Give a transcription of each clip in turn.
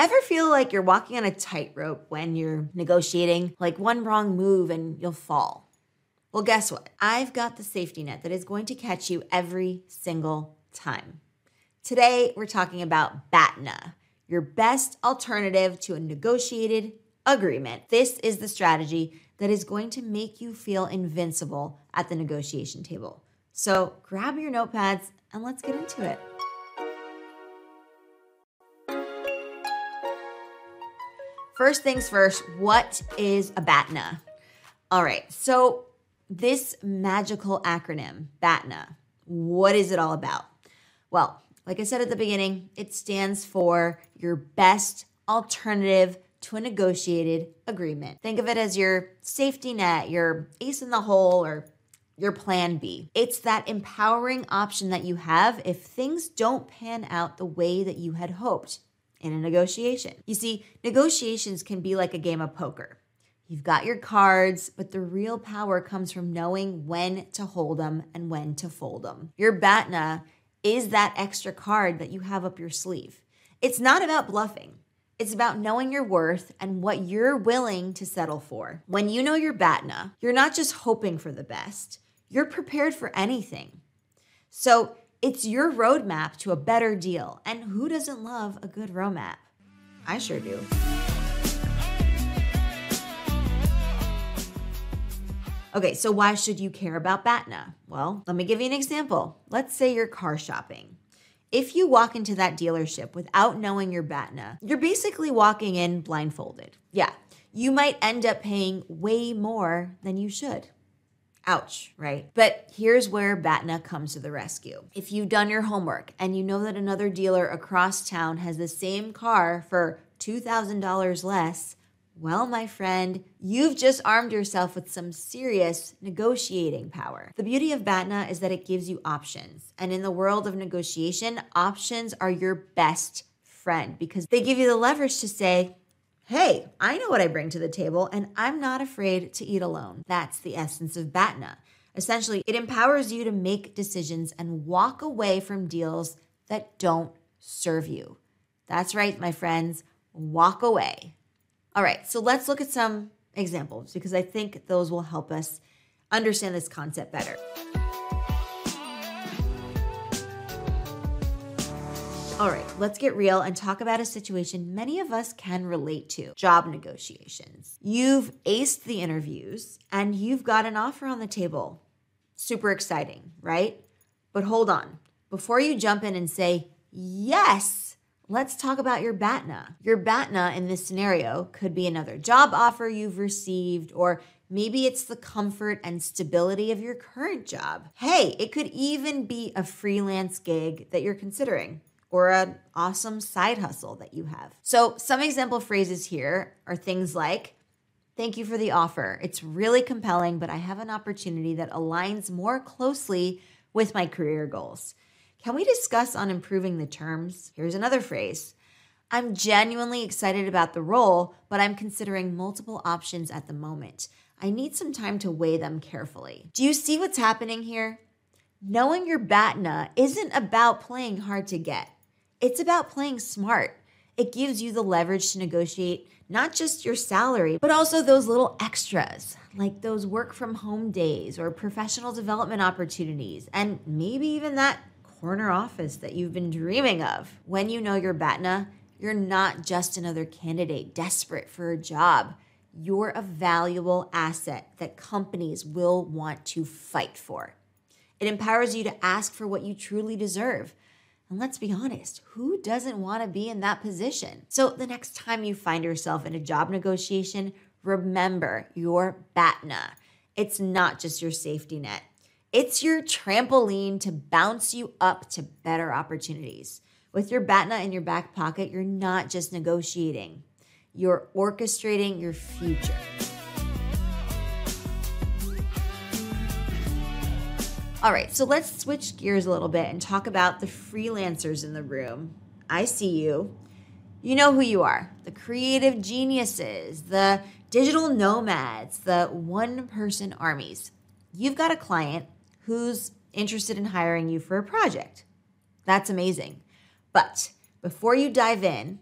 Ever feel like you're walking on a tightrope when you're negotiating? Like one wrong move and you'll fall. Well, guess what? I've got the safety net that is going to catch you every single time. Today, we're talking about BATNA, your best alternative to a negotiated agreement. This is the strategy that is going to make you feel invincible at the negotiation table. So grab your notepads and let's get into it. First things first, what is a BATNA? All right, so this magical acronym, BATNA, what is it all about? Well, like I said at the beginning, it stands for your best alternative to a negotiated agreement. Think of it as your safety net, your ace in the hole, or your plan B. It's that empowering option that you have if things don't pan out the way that you had hoped in a negotiation. You see, negotiations can be like a game of poker. You've got your cards, but the real power comes from knowing when to hold them and when to fold them. Your BATNA is that extra card that you have up your sleeve. It's not about bluffing. It's about knowing your worth and what you're willing to settle for. When you know your BATNA, you're not just hoping for the best. You're prepared for anything. So it's your roadmap to a better deal. And who doesn't love a good roadmap? I sure do. Okay, so why should you care about BATNA? Well, let me give you an example. Let's say you're car shopping. If you walk into that dealership without knowing your BATNA, you're basically walking in blindfolded. Yeah, you might end up paying way more than you should. Ouch, right? But here's where BATNA comes to the rescue. If you've done your homework and you know that another dealer across town has the same car for $2,000 less, well, my friend, you've just armed yourself with some serious negotiating power. The beauty of BATNA is that it gives you options. And in the world of negotiation, options are your best friend because they give you the leverage to say, hey, I know what I bring to the table, and I'm not afraid to eat alone. That's the essence of BATNA. Essentially, it empowers you to make decisions and walk away from deals that don't serve you. That's right, my friends, walk away. All right, so let's look at some examples because I think those will help us understand this concept better. All right, let's get real and talk about a situation many of us can relate to, job negotiations. You've aced the interviews and you've got an offer on the table. Super exciting, right? But hold on. Before you jump in and say, yes, let's talk about your BATNA. Your BATNA in this scenario could be another job offer you've received, or maybe it's the comfort and stability of your current job. Hey, it could even be a freelance gig that you're considering, or an awesome side hustle that you have. So some example phrases here are things like, thank you for the offer. It's really compelling, but I have an opportunity that aligns more closely with my career goals. Can we discuss on improving the terms? Here's another phrase. I'm genuinely excited about the role, but I'm considering multiple options at the moment. I need some time to weigh them carefully. Do you see what's happening here? Knowing your BATNA isn't about playing hard to get. It's about playing smart. It gives you the leverage to negotiate not just your salary, but also those little extras, like those work from home days or professional development opportunities, and maybe even that corner office that you've been dreaming of. When you know your BATNA, you're not just another candidate desperate for a job. You're a valuable asset that companies will want to fight for. It empowers you to ask for what you truly deserve. And let's be honest, who doesn't want to be in that position? So the next time you find yourself in a job negotiation, remember your BATNA. It's not just your safety net. It's your trampoline to bounce you up to better opportunities. With your BATNA in your back pocket, you're not just negotiating. You're orchestrating your future. All right, so let's switch gears a little bit and talk about the freelancers in the room. I see you. You know who you are. The creative geniuses, the digital nomads, the one-person armies. You've got a client who's interested in hiring you for a project. That's amazing. But before you dive in,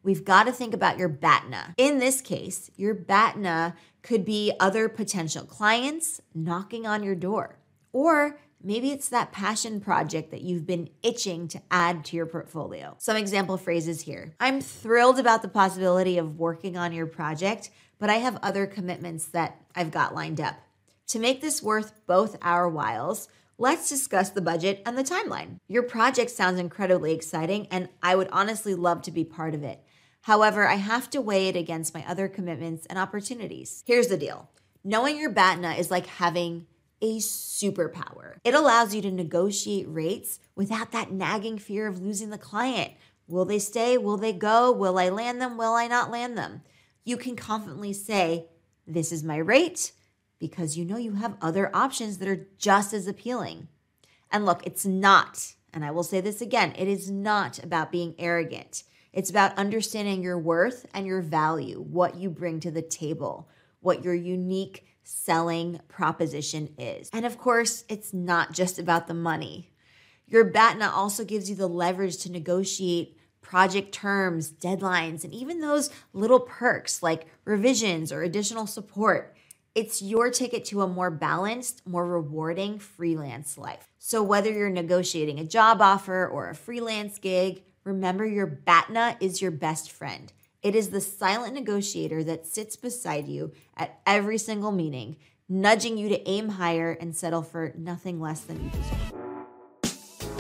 we've got to think about your BATNA. In this case, your BATNA could be other potential clients knocking on your door, or maybe it's that passion project that you've been itching to add to your portfolio. Some example phrases here. I'm thrilled about the possibility of working on your project, but I have other commitments that I've got lined up. To make this worth both our whiles, let's discuss the budget and the timeline. Your project sounds incredibly exciting, and I would honestly love to be part of it. However, I have to weigh it against my other commitments and opportunities. Here's the deal. Knowing your BATNA is like having a superpower. It allows you to negotiate rates without that nagging fear of losing the client. Will they stay? Will they go? Will I land them? Will I not land them? You can confidently say, this is my rate, because you know you have other options that are just as appealing. And look, it's not, and I will say this again, it is not about being arrogant. It's about understanding your worth and your value, what you bring to the table, what your unique selling proposition is. And of course, it's not just about the money. Your BATNA also gives you the leverage to negotiate project terms, deadlines, and even those little perks like revisions or additional support. It's your ticket to a more balanced, more rewarding freelance life. So whether you're negotiating a job offer or a freelance gig, remember your BATNA is your best friend. It is the silent negotiator that sits beside you at every single meeting, nudging you to aim higher and settle for nothing less than you deserve.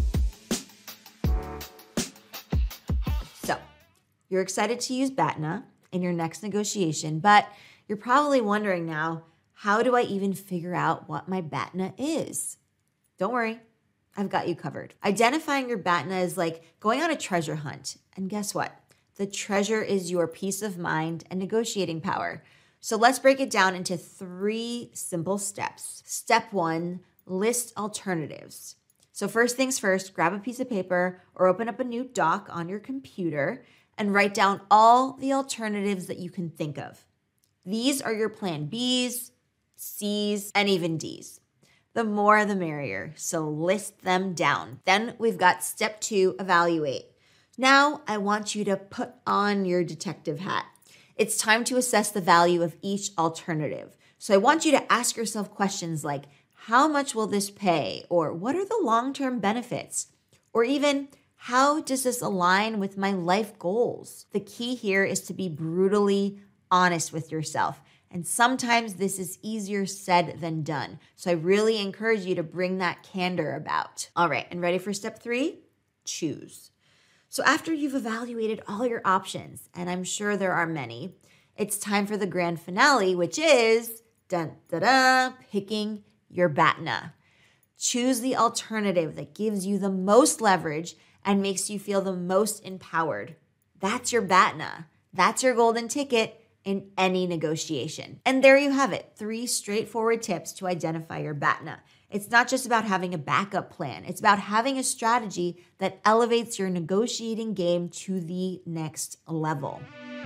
So, you're excited to use BATNA in your next negotiation, but you're probably wondering now, how do I even figure out what my BATNA is? Don't worry, I've got you covered. Identifying your BATNA is like going on a treasure hunt. And guess what? The treasure is your peace of mind and negotiating power. So let's break it down into 3 simple steps. Step 1, list alternatives. So first things first, grab a piece of paper or open up a new doc on your computer and write down all the alternatives that you can think of. These are your plan Bs, Cs, and even Ds. The more the merrier, so list them down. Then we've got step 2, evaluate. Now I want you to put on your detective hat. It's time to assess the value of each alternative. So I want you to ask yourself questions like, how much will this pay? Or what are the long-term benefits? Or even, how does this align with my life goals? The key here is to be brutally honest with yourself. And sometimes this is easier said than done. So I really encourage you to bring that candor about. All right, and ready for step 3? Choose. So after you've evaluated all your options, and I'm sure there are many, it's time for the grand finale, which is picking your BATNA. Choose the alternative that gives you the most leverage and makes you feel the most empowered. That's your BATNA. That's your golden ticket in any negotiation. And there you have it, 3 straightforward tips to identify your BATNA. It's not just about having a backup plan. It's about having a strategy that elevates your negotiating game to the next level.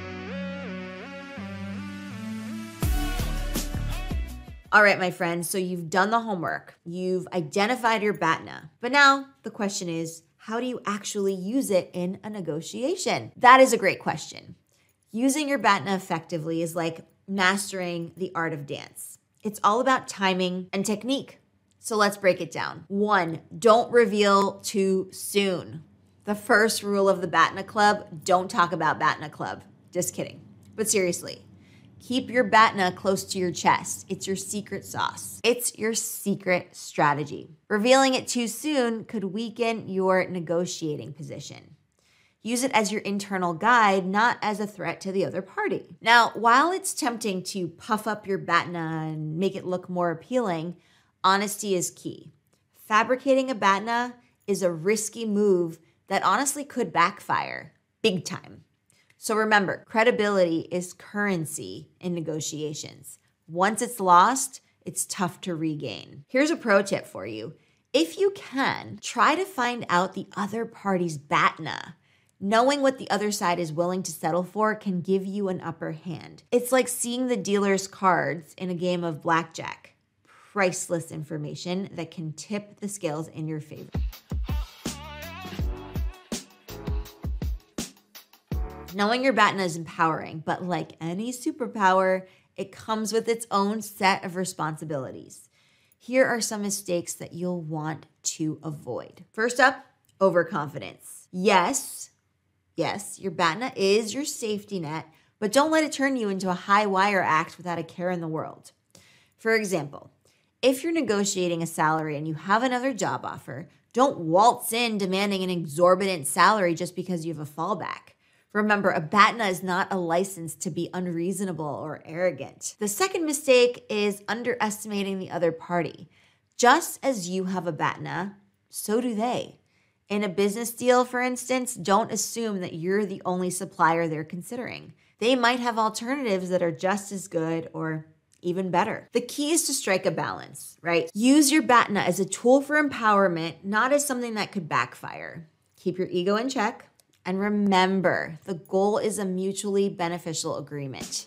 All right, my friends, so you've done the homework. You've identified your BATNA. But now the question is, how do you actually use it in a negotiation? That is a great question. Using your BATNA effectively is like mastering the art of dance. It's all about timing and technique. So let's break it down. 1, don't reveal too soon. The first rule of the BATNA Club, don't talk about BATNA Club. Just kidding. But seriously, keep your BATNA close to your chest. It's your secret sauce. It's your secret strategy. Revealing it too soon could weaken your negotiating position. Use it as your internal guide, not as a threat to the other party. Now, while it's tempting to puff up your BATNA and make it look more appealing, honesty is key. Fabricating a BATNA is a risky move that honestly could backfire big time. So remember, credibility is currency in negotiations. Once it's lost, it's tough to regain. Here's a pro tip for you. If you can, try to find out the other party's BATNA. Knowing what the other side is willing to settle for can give you an upper hand. It's like seeing the dealer's cards in a game of blackjack. Priceless information that can tip the scales in your favor. Knowing your BATNA is empowering, but like any superpower, it comes with its own set of responsibilities. Here are some mistakes that you'll want to avoid. First up, overconfidence. Yes, your BATNA is your safety net, but don't let it turn you into a high wire act without a care in the world. For example, if you're negotiating a salary and you have another job offer, don't waltz in demanding an exorbitant salary just because you have a fallback. Remember, a BATNA is not a license to be unreasonable or arrogant. The second mistake is underestimating the other party. Just as you have a BATNA, so do they. In a business deal, for instance, don't assume that you're the only supplier they're considering. They might have alternatives that are just as good or even better. The key is to strike a balance, right? Use your BATNA as a tool for empowerment, not as something that could backfire. Keep your ego in check. And remember, the goal is a mutually beneficial agreement.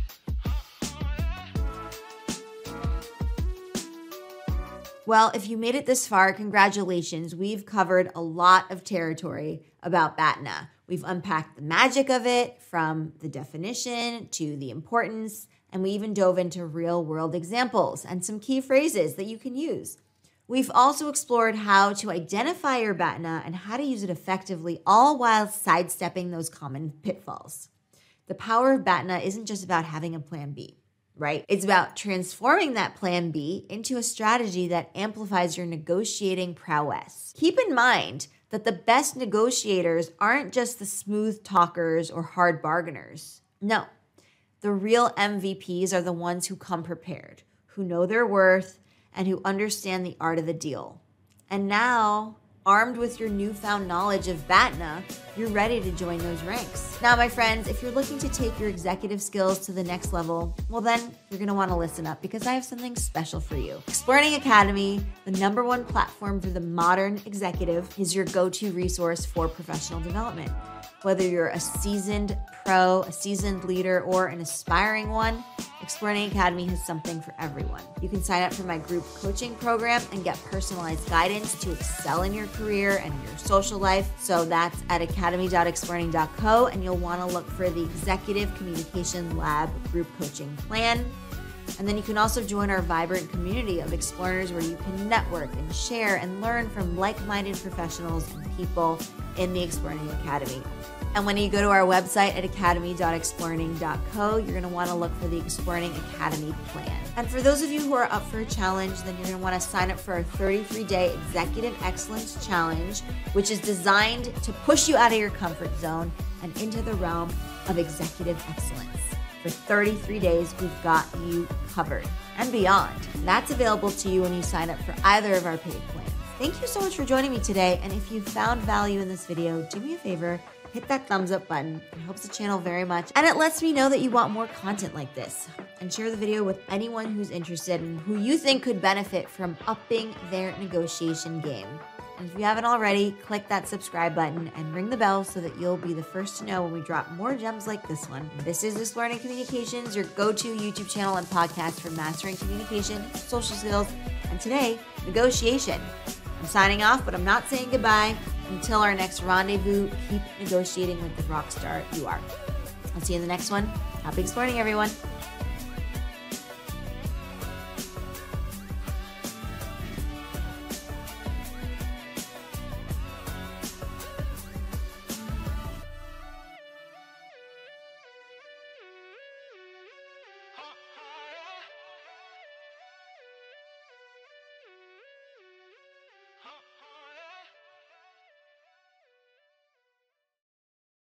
Well, if you made it this far, congratulations. We've covered a lot of territory about BATNA. We've unpacked the magic of it, from the definition to the importance, and we even dove into real-world examples and some key phrases that you can use. We've also explored how to identify your BATNA and how to use it effectively, all while sidestepping those common pitfalls. The power of BATNA isn't just about having a plan B, right? It's about transforming that plan B into a strategy that amplifies your negotiating prowess. Keep in mind that the best negotiators aren't just the smooth talkers or hard bargainers. No, the real MVPs are the ones who come prepared, who know their worth, and who understand the art of the deal. And now, armed with your newfound knowledge of BATNA, you're ready to join those ranks. Now, my friends, if you're looking to take your executive skills to the next level, well then, you're gonna wanna listen up because I have something special for you. Exploring Academy, the #1 platform for the modern executive, is your go-to resource for professional development. Whether you're a seasoned pro, a seasoned leader, or an aspiring one, Exploring Academy has something for everyone. You can sign up for my group coaching program and get personalized guidance to excel in your career and your social life. So that's at academy.exploring.co, and you'll want to look for the Executive Communication Lab group coaching plan. And then you can also join our vibrant community of explorers where you can network and share and learn from like-minded professionals and people in the Exploring Academy. And when you go to our website at academy.exploring.co, you're going to want to look for the Exploring Academy plan. And for those of you who are up for a challenge, then you're going to want to sign up for our 33-day Executive Excellence Challenge, which is designed to push you out of your comfort zone and into the realm of executive excellence. For 33 days, we've got you covered and beyond. That's available to you when you sign up for either of our paid plans. Thank you so much for joining me today. And if you found value in this video, do me a favor, hit that thumbs up button. It helps the channel very much. And it lets me know that you want more content like this. And share the video with anyone who's interested and who you think could benefit from upping their negotiation game. And if you haven't already, click that subscribe button and ring the bell so that you'll be the first to know when we drop more gems like this one. This is Exploring Communications, your go-to YouTube channel and podcast for mastering communication, social skills, and today, negotiation. I'm signing off, but I'm not saying goodbye. Until our next rendezvous, keep negotiating with the rock star you are. I'll see you in the next one. Happy exploring, everyone.